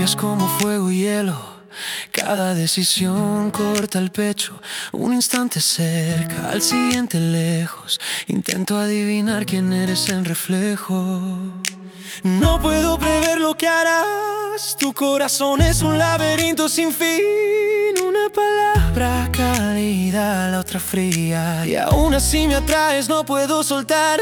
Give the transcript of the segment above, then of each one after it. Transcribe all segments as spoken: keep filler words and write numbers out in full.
cambias como fuego y hielo. Cada decisión corta el pecho. Un instante cerca, al siguiente lejos. Intento adivinar quién eres en reflejo. No puedo prever lo que harás. Tu corazón es un laberinto sin fin. Una palabra cálida, la otra fría, y aún así me atraes, no puedo soltar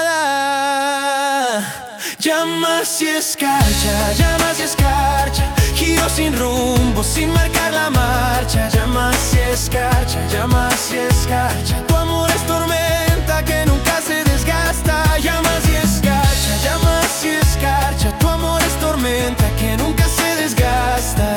nada. Llamas y escarcha, llamas y escarcha. Giro sin rumbo, sin marcar la marcha. Llamas y escarcha, llamas y escarcha. Tu amor es tormenta que nunca se desgasta. Llamas y escarcha, llamas y escarcha. Tu amor es tormenta que nunca se desgasta.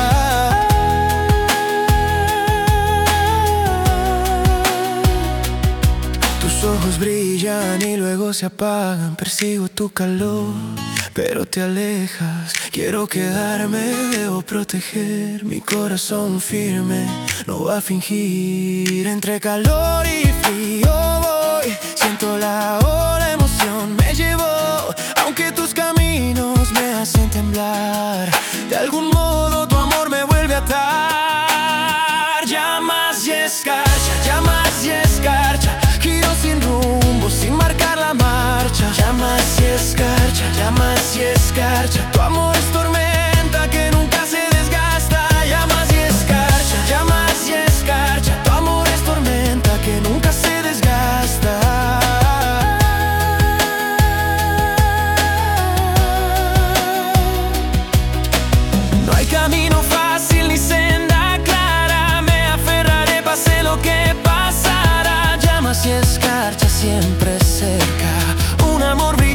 Tus ojos brillan y luego se apagan. Persigo tu calor, pero te alejas. Quiero quedarme, debo proteger mi corazón firme. No va a fingir. Entre calor y frío voy. Siento la ola, emoción me llevó. Aunque tus caminos me hacen temblar, de algún modo tu amor me vuelve a atar. Llamas y escarcha, llamas y escarcha. Giro sin rumbo, sin marcar la marcha. Llamas y escarcha, llamas y escarcha. Tu amor es tormenta que nunca se desgasta. Llamas y escarcha, llamas y escarcha. Tu amor es tormenta que nunca se desgasta. No hay camino fácil ni senda clara. Me aferraré pase lo que pasará. Llamas y escarcha siempre cerca. Un amor brillante